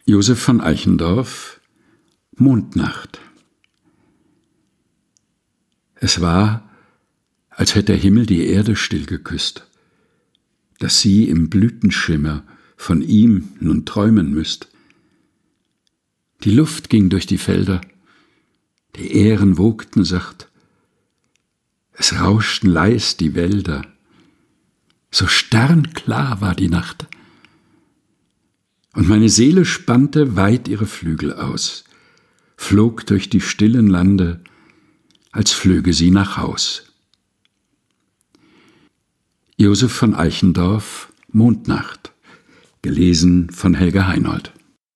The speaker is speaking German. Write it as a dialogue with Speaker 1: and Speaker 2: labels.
Speaker 1: Josef von Eichendorff, Mondnacht. Es war, als hätte der Himmel die Erde still geküsst, dass sie im Blütenschimmer von ihm nun träumen müsst. Die Luft ging durch die Felder, die Ähren wogten sacht, es rauschten leis die Wälder, so sternklar war die Nacht. Und meine Seele spannte weit ihre Flügel aus, flog durch die stillen Lande, als flöge sie nach Haus. Josef von Eichendorff, Mondnacht, gelesen von Helga Heinold.